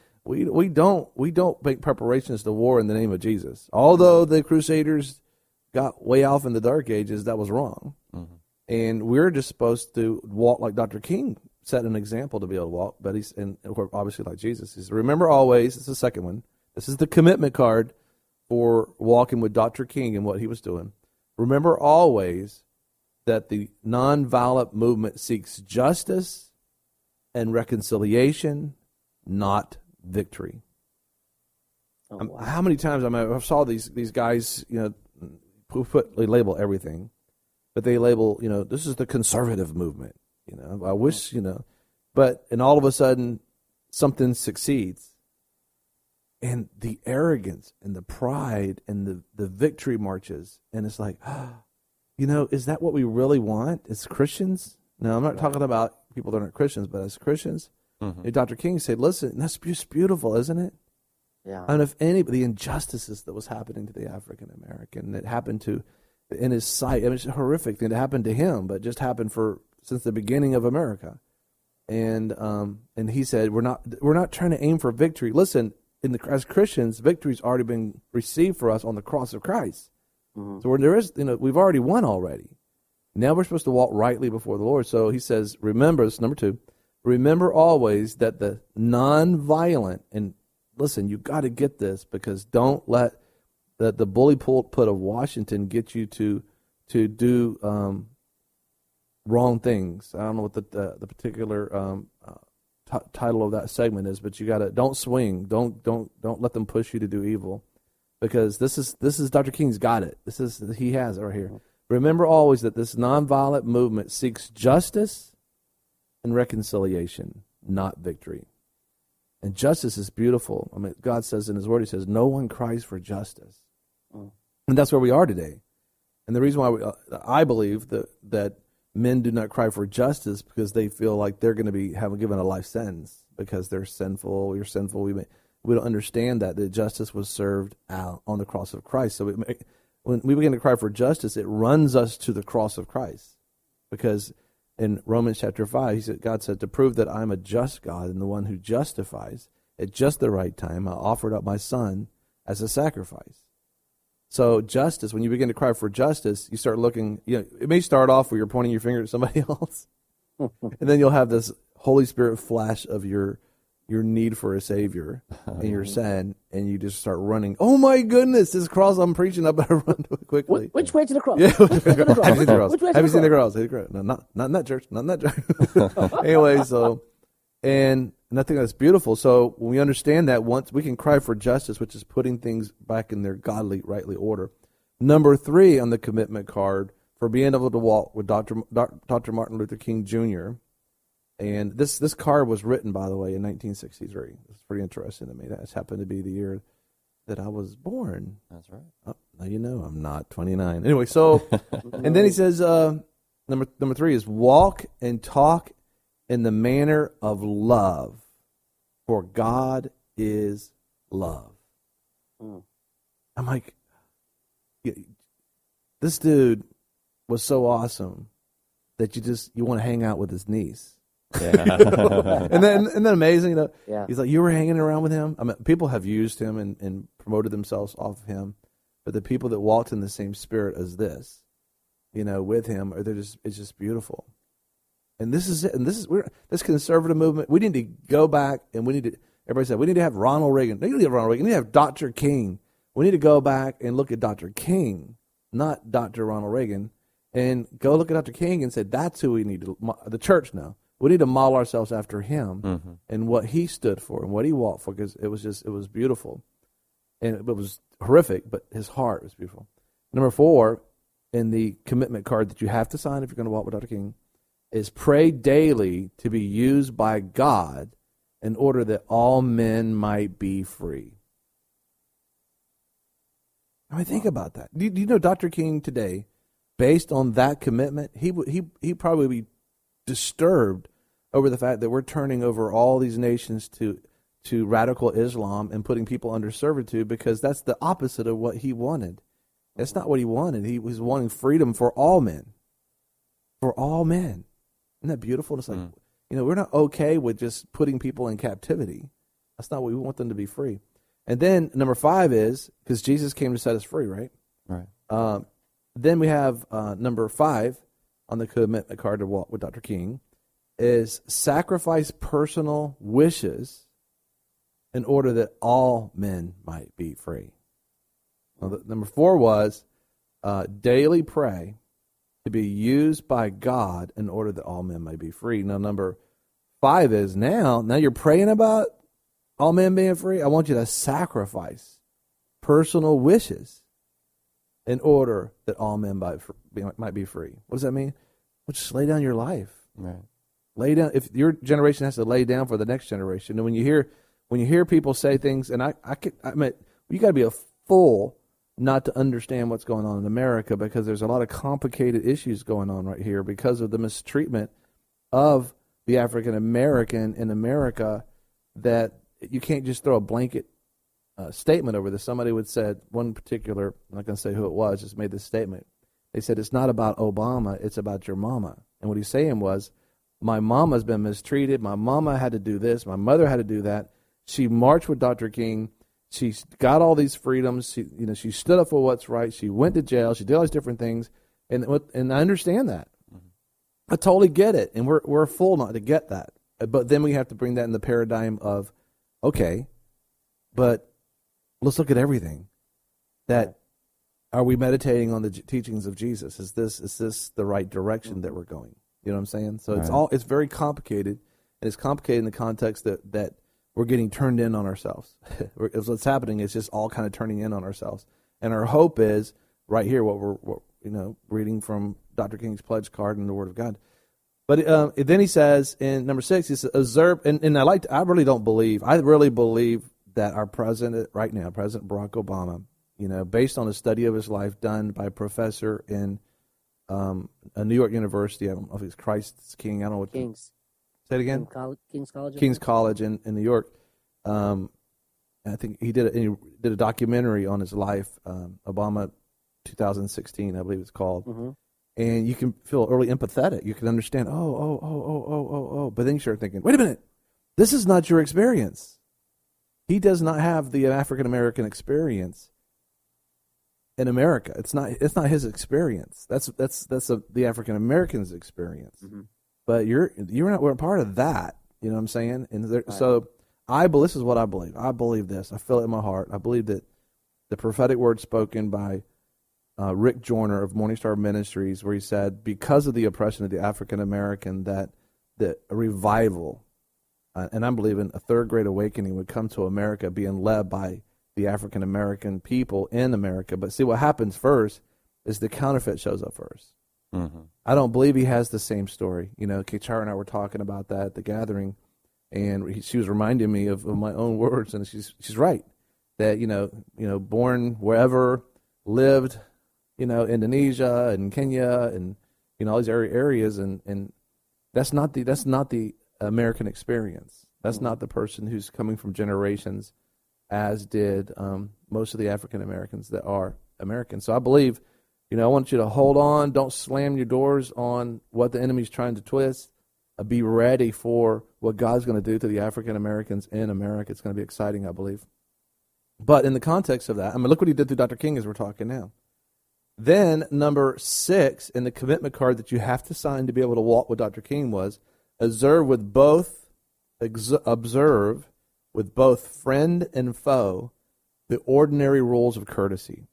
make preparations to war in the name of Jesus. Although the Crusaders got way off in the Dark Ages, that was wrong. Mm-hmm. And we're just supposed to walk like Dr. King set an example to be able to walk, but and obviously like Jesus. He says, remember always, this is the second one. This is the commitment card for walking with Dr. King and what he was doing. Remember always that the nonviolent movement seeks justice and reconciliation, not victory. Oh, wow. How many times I saw these guys, who they label everything, but they label, this is the conservative movement. You know, I wish, you know, and all of a sudden something succeeds. And the arrogance and the pride and the victory marches. And it's like, you know, is that what we really want as Christians? Now, I'm not talking about people that aren't Christians, but as Christians, Dr. King said, listen, that's just beautiful, isn't it? Yeah. And if the injustices that was happening to the African American, that happened to, in his sight, I mean, it's a horrific thing that happened to him, but just happened since the beginning of America. And he said, we're not trying to aim for victory. Listen, as Christians, victory's already been received for us on the cross of Christ. So there is, you know, we've already won already. Now we're supposed to walk rightly before the Lord. So he says, remember, this is number 2, remember always that the non-violent, and listen, you got to get this, because don't let the bully pulpit of Washington get you to do wrong things. I don't know what the particular title of that segment is, but you got to don't swing, don't let them push you to do evil, because this is Dr. King's got it. He has it right here. Remember always that this nonviolent movement seeks justice and reconciliation, not victory. And justice is beautiful. I mean, God says in His Word, He says, no one cries for justice. And that's where we are today. And the reason why I believe that men do not cry for justice, because they feel like they're going to be given a life sentence because they're sinful. You're sinful. We don't understand that justice was served out on the cross of Christ. So when we begin to cry for justice, it runs us to the cross of Christ, because in Romans chapter 5, God said, to prove that I'm a just God and the one who justifies, at just the right time, I offered up my Son as a sacrifice. So justice, when you begin to cry for justice, you start looking, you know, it may start off where you're pointing your finger at somebody else, and then you'll have this Holy Spirit flash of your need for a Savior and your sin, and you just start running. Oh my goodness, this cross I'm preaching, I better run to it quickly. Which way to the cross? Yeah, have you seen the cross? Which way to Have you the seen the cross? No, not in that church. Not in that church. Anyway, and I think that's beautiful. So when we understand that, once we can cry for justice, which is putting things back in their godly, rightly order. Number 3 on the commitment card for being able to walk with Dr. Martin Luther King Jr. And this card was written, by the way, in 1963. It's pretty interesting to me. That's happened to be the year that I was born. That's right. Oh, now you know I'm not 29. Anyway, so, and then he says, number 3 is walk and talk in the manner of love, for God is love. I'm like, this dude was so awesome that you want to hang out with his niece. Yeah. and then amazing, you know. Yeah. He's like, you were hanging around with him. I mean, people have used him and promoted themselves off of him, but the people that walked in the same spirit as this, you know, with him, it's just beautiful. And this is it. And this conservative movement. We need to go back, and everybody said we need to have Ronald Reagan. No, you don't need to have Ronald Reagan. You need to have Dr. King. We need to go back and look at Dr. King, not Dr. Ronald Reagan, and go look at Dr. King and say that's who we need to. The church now. We need to model ourselves after him and what he stood for and what he walked for, because it was beautiful. And it was horrific, but his heart was beautiful. Number 4, in the commitment card that you have to sign if you're going to walk with Dr. King, is pray daily to be used by God in order that all men might be free. I mean, think about that. Do you know Dr. King today, based on that commitment, he probably be disturbed over the fact that we're turning over all these nations to radical Islam and putting people under servitude, because that's the opposite of what he wanted. That's not what he wanted. He was wanting freedom for all men. For all men. Isn't that beautiful? It's like, you know, we're not okay with just putting people in captivity. That's not what we want them to be free. And then number 5 is, because Jesus came to set us free, right? Right. Then we have number 5 on the commitment card to walk with Dr. King, is sacrifice personal wishes in order that all men might be free. Well, number 4 was daily pray to be used by God in order that all men may be free. Now, number 5 is now you're praying about all men being free. I want you to sacrifice personal wishes in order that all men might be free. What does that mean? Well, just lay down your life. Right. Lay down. If your generation has to lay down for the next generation, and when you hear people say things, and I mean, you got to be a fool not to understand what's going on in America, because there's a lot of complicated issues going on right here because of the mistreatment of the African American in America, that you can't just throw a blanket statement over this. Somebody would said, one particular, I'm not going to say who it was, just made this statement. They said, it's not about Obama, it's about your mama. And what he's saying was, my mama's been mistreated. My mama had to do this. My mother had to do that. She marched with Dr. King. She got all these freedoms. She stood up for what's right. She went to jail. She did all these different things, and I understand that. I totally get it, and we're a fool not to get that. But then we have to bring that in the paradigm of, okay, but let's look at everything. That are we meditating on the teachings of Jesus? Is this the right direction that we're going? You know what I'm saying? So it's very complicated, and it's complicated in the context that we're getting turned in on ourselves. What's happening is just all kind of turning in on ourselves. And our hope is right here, what we're reading from Dr. King's pledge card and the Word of God. But then he says in number 6, he says, observe, and I really believe that our president right now, President Barack Obama, based on a study of his life done by a professor in a New York university, I don't know if it's Christ's King, I don't know what. King's. Say it again? King's College. King's College in New York. I think he did a documentary on his life, Obama 2016, I believe it's called. Mm-hmm. And you can feel really empathetic. You can understand, but then you start thinking, wait a minute, this is not your experience. He does not have the African American experience in America. It's not his experience. That's the African American's experience. Mm-hmm. But you're not part of that. You know what I'm saying? And so this is what I believe. I believe this. I feel it in my heart. I believe that the prophetic word spoken by Rick Joyner of Morning Star Ministries, where he said, because of the oppression of the African American, that a revival, and I'm believing a third great awakening would come to America, being led by the African American people in America. But see, what happens first is the counterfeit shows up first. Mm-hmm. I don't believe he has the same story. Kachara and I were talking about that at the gathering, and she was reminding me of my own words, and she's right that born wherever, lived, Indonesia and Kenya and all these areas, and that's not the American experience. That's not the person who's coming from generations, as did most of the African Americans that are American. So I believe. I want you to hold on. Don't slam your doors on what the enemy's trying to twist. Be ready for what God's going to do to the African Americans in America. It's going to be exciting, I believe. But in the context of that, look what he did to Dr. King as we're talking now. Then number 6 in the commitment card that you have to sign to be able to walk with Dr. King was observe with both friend and foe the ordinary rules of courtesy.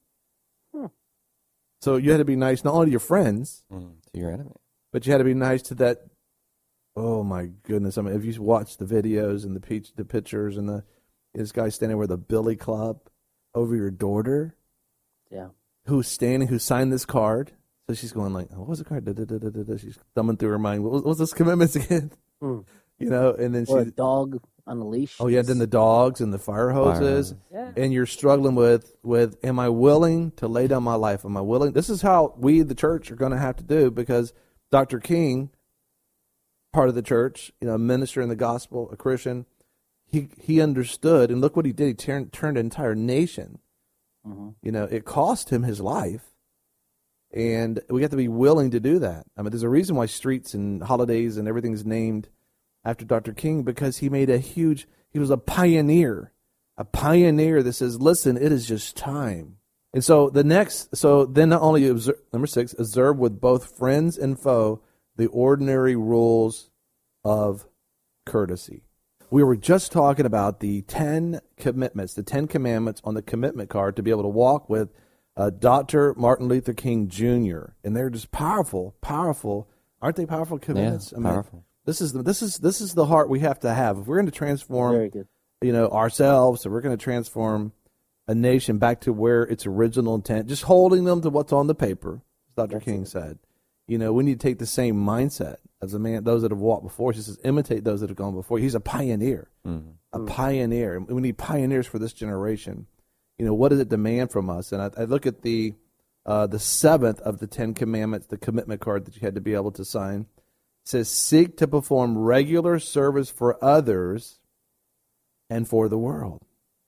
So you had to be nice not only to your friends, to your enemy, but you had to be nice to that. Oh my goodness! If you watch the videos and the pictures and this guy standing with a billy club over your daughter, who signed this card. So she's going like, "What was the card?" She's thumbing through her mind. What was this commitments again? And then a dog on a leash. Oh yeah, then the dogs and the fire hoses, and you're struggling with. Am I willing to lay down my life? Am I willing? This is how we, the church, are going to have to do, because Dr. King, part of the church, a minister in the gospel, a Christian, he understood, and look what he did. He turned an entire nation. Mm-hmm. It cost him his life, and we have to be willing to do that. There's a reason why streets and holidays and everything's named after Dr. King, because he was a pioneer that says, listen, it is just time. And so then not only observe, number 6, observe with both friends and foe the ordinary rules of courtesy. We were just talking about the 10 commitments, the 10 commandments on the commitment card to be able to walk with Dr. Martin Luther King Jr. And they're just powerful, aren't they powerful commitments? Yeah, powerful. This is the heart we have to have. If we're going to transform, ourselves, if we're going to transform a nation back to where its original intent, just holding them to what's on the paper, as Dr. King said. we need to take the same mindset as those that have walked before us. He says, imitate those that have gone before. He's a pioneer, a pioneer. And we need pioneers for this generation. What does it demand from us? And I look at the seventh of the 10 Commandments, the commitment card that you had to be able to sign. It says, seek to perform regular service for others and for the world.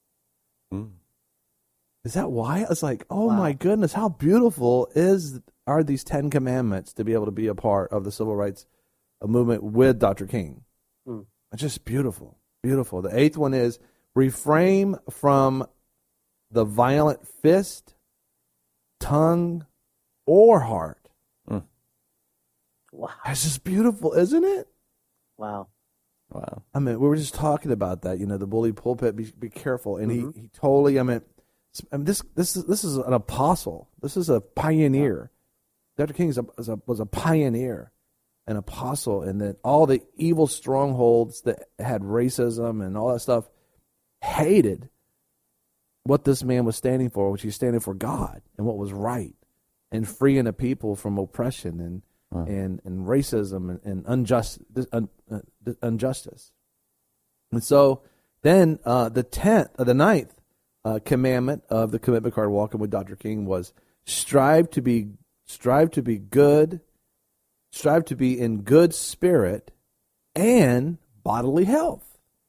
Is that why? It's like, oh my goodness, how beautiful are these 10 Commandments to be able to be a part of the civil rights movement with Dr. King. It's just beautiful, beautiful. The eighth one is refrain from the violent fist, tongue, or heart. Wow. That's just beautiful, isn't it? Wow. I mean, we were just talking about that, the bully pulpit, be careful. And he totally, this is an apostle. This is a pioneer. Dr. King was a pioneer, an apostle, and that all the evil strongholds that had racism and all that stuff hated what this man was standing for, which he's standing for God and what was right, and freeing the people from oppression and racism and injustice. And so then the ninth commandment of the commitment card, walking with Dr. King, was strive to be good, strive to be in good spirit and bodily health.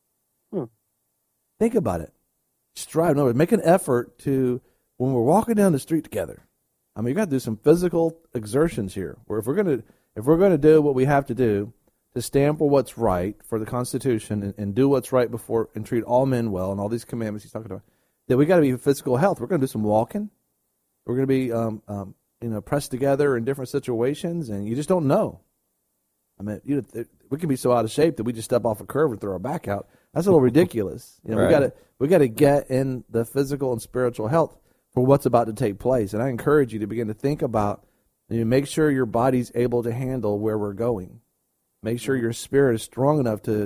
Think about it. Strive. In other words, make an effort to, when we're walking down the street together, you got to do some physical exertions here. Where if we're going to do what we have to do to stand for what's right for the Constitution and do what's right before and treat all men well and all these commandments he's talking about, that we got to be physical health. We're going to do some walking. We're going to be pressed together in different situations, and you just don't know. We can be so out of shape that we just step off a curve and throw our back out. That's a little ridiculous. Right. We got to get in the physical and spiritual health for what's about to take place. And I encourage you to begin to think about, make sure your body's able to handle where we're going. Make sure your spirit is strong enough to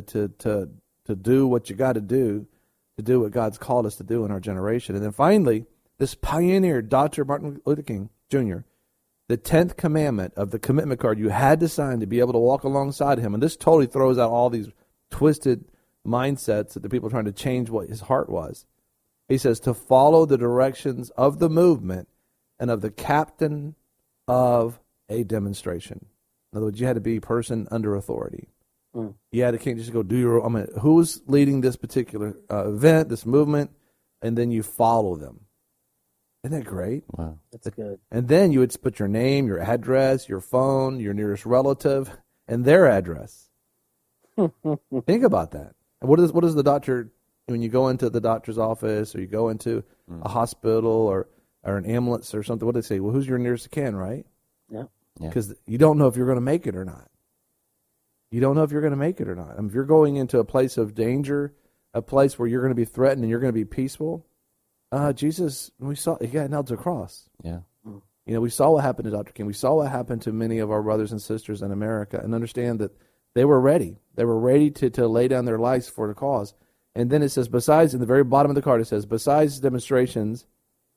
do what you got to do what God's called us to do in our generation. And then finally, this pioneer, Dr. Martin Luther King Jr., the 10th commandment of the commitment card you had to sign to be able to walk alongside him. And this totally throws out all these twisted mindsets that the people are trying to change what his heart was. He says to follow the directions of the movement and of the captain of a demonstration. In other words, you had to be a person under authority. You can't just go do your own. Who's leading this particular event, this movement, and then you follow them. Isn't that great? Wow. That's good. And then you would put your name, your address, your phone, your nearest relative, and their address. Think about that. And what is the doctor, when you go into the doctor's office or you go into a hospital or an ambulance or something, what do they say? Well, who's your nearest of kin, right? Yeah. Because you don't know if you're going to make it or not. You don't know if you're going to make it or not. If you're going into a place of danger, a place where you're going to be threatened and you're going to be peaceful, Jesus, he got nailed to a cross. Yeah. We saw what happened to Dr. King. We saw what happened to many of our brothers and sisters in America, and understand that they were ready. They were ready to lay down their lives for the cause. And then it says, besides, in the very bottom of the card, it says, besides demonstrations,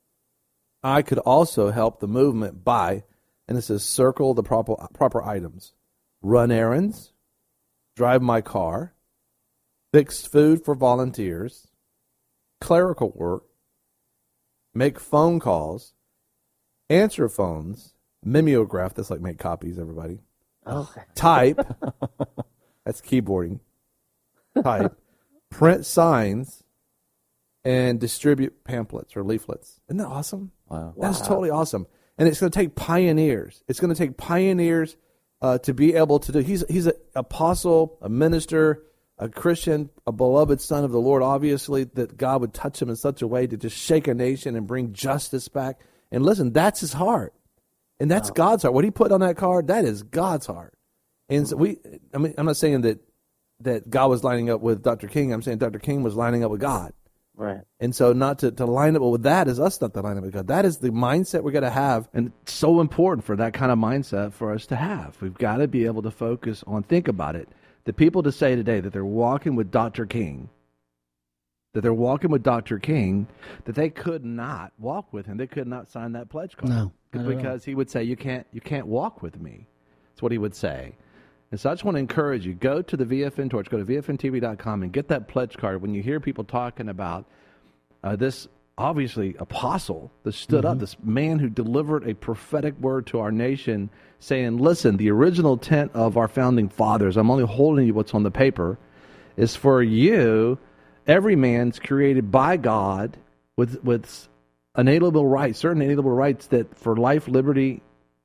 I could also help the movement by, and it says, circle the proper items. Run errands, drive my car, fix food for volunteers, clerical work, make phone calls, answer phones, mimeograph, that's like make copies, everybody. Okay. Type, that's keyboarding, type, print signs, and distribute pamphlets or leaflets. Isn't that awesome? Wow. That's totally awesome. And it's going to take pioneers. It's going to take pioneers to be able to do. He's an apostle, a minister, a Christian, a beloved son of the Lord, obviously, that God would touch him in such a way to just shake a nation and bring justice back. And listen, that's his heart. And that's God's heart. What he put on that card, that is God's heart. And so I'm not saying that God was lining up with Dr. King. I'm saying Dr. King was lining up with God. Right. And so not to line up with that is us not to line up with God. That is the mindset we got to have. And it's so important for that kind of mindset for us to have. We've got to be able to focus on, think about it. The people to say today that they're walking with Dr. King, that they could not walk with him. They could not sign that pledge card. No. Because he would say, you can't walk with me. That's what he would say. And so I just want to encourage you, go to the VFN Torch, go to VFNTV.com and get that pledge card. When you hear people talking about this, obviously, apostle that stood up, this man who delivered a prophetic word to our nation saying, listen, the original intent of our founding fathers, I'm only holding you what's on the paper, is for you, every man's created by God with inalienable rights, certain inalienable rights that for life, liberty,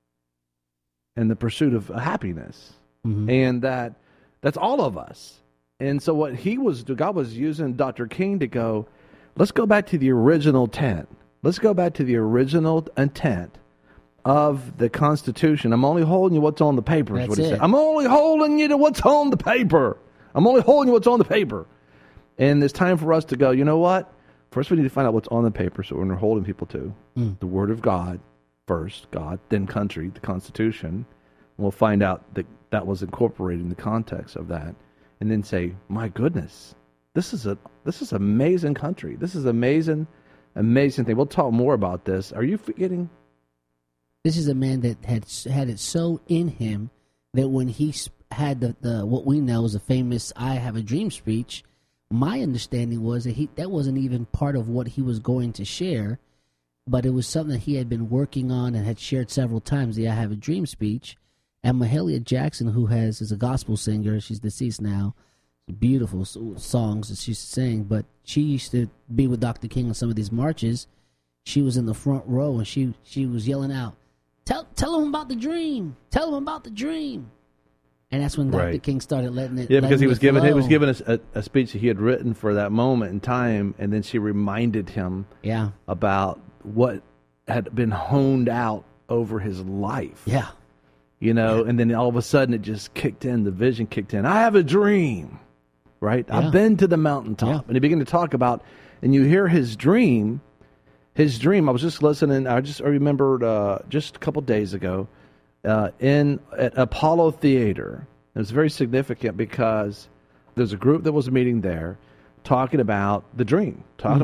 and the pursuit of happiness. And that's all of us. And so what God was using Dr. King to go, let's go back to the original intent. Let's go back to the original intent of the Constitution. I'm only holding you what's on the paper, is what he said. I'm only holding you to what's on the paper. I'm only holding you what's on the paper. And it's time for us to go, you know what? First we need to find out what's on the paper, so we're holding people to the Word of God first, God, then country, the Constitution. We'll find out that was incorporated in the context of that, and then say, my goodness, this is amazing country. This is amazing thing. We'll talk more about this. Are you forgetting? This is a man that had it so in him that when he had the what we know is a famous "I Have a Dream" speech, my understanding was that wasn't even part of what he was going to share, but it was something that he had been working on and had shared several times. The "I Have a Dream" speech. And Mahalia Jackson, who is a gospel singer, she's deceased now, beautiful songs that she used to sing, but she used to be with Dr. King on some of these marches. She was in the front row, and she was yelling out, tell him about the dream. Tell him about the dream. And that's when Dr. King started letting it. Yeah, because he was giving flow. a speech that he had written for that moment in time, and then she reminded him about what had been honed out over his life. Yeah. And then all of a sudden it just kicked in. The vision kicked in. I have a dream, right? I've been to the mountaintop. And he began to talk about, and you hear his dream. His dream, I was just listening. I remembered just a couple days ago at Apollo Theater. It was very significant because there's a group that was meeting there talking about the dream,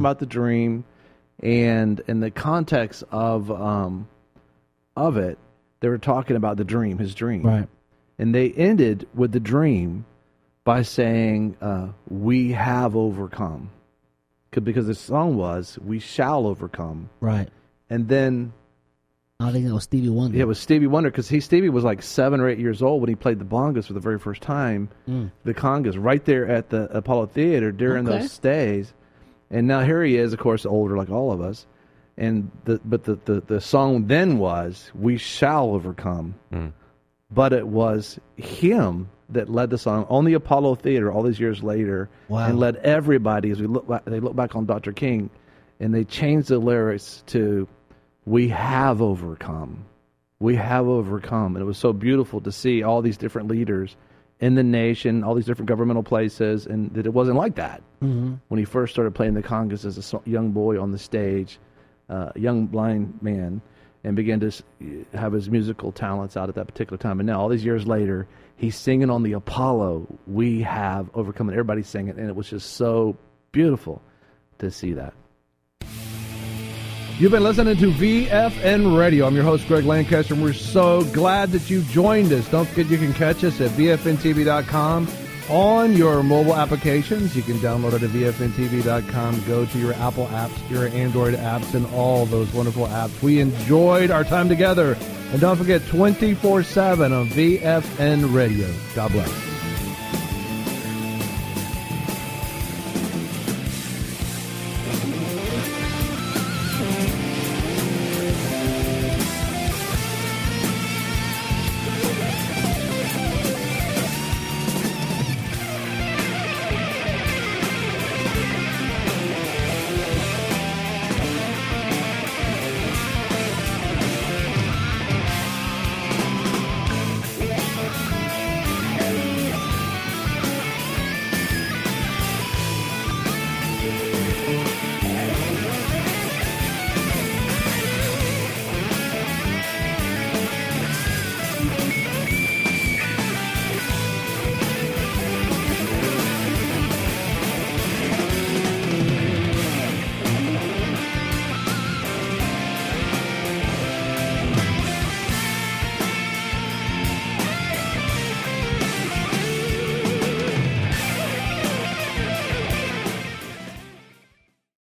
and in the context of it, they were talking about the dream, his dream. Right. And they ended with the dream by saying, we have overcome. Because the song was, we shall overcome. Right. And then... I think that was Stevie Wonder. Yeah, it was Stevie Wonder, because Stevie was like 7 or 8 years old when he played the bongos for the very first time. The congas, right there at the Apollo Theater during those days. And now here he is, of course, older like all of us. And the song then was, we shall overcome. But it was him that led the song on the Apollo Theater all these years later, and led everybody, as they look back on Dr. King, and they changed the lyrics to, we have overcome. We have overcome. And it was so beautiful to see all these different leaders in the nation, all these different governmental places, and that it wasn't like that. When he first started playing the congas as a young boy on the stage, young blind man, and began to have his musical talents out at that particular time. And now, all these years later, he's singing on the Apollo, we have overcome, and everybody's singing, and it was just so beautiful to see that. You've been listening to VFN Radio. I'm your host, Greg Lancaster, and we're so glad that you joined us. Don't forget you can catch us at VFNTV.com on your mobile applications. You can download it at VFNTV.com. Go to your Apple apps, your Android apps, and all those wonderful apps. We enjoyed our time together. And don't forget, 24/7 on VFN Radio. God bless.